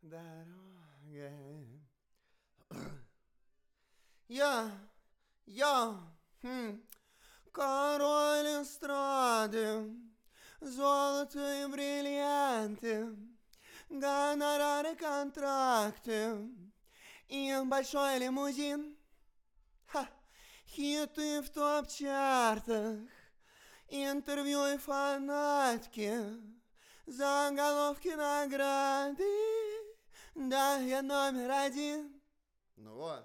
дороге. Я, король эстрады, золото и бриллианты, гонорары, контракты и большой лимузин. Хиты в топ-чартах, интервью и фанатки, заголовки, награды. Да, я номер один. Ну вот.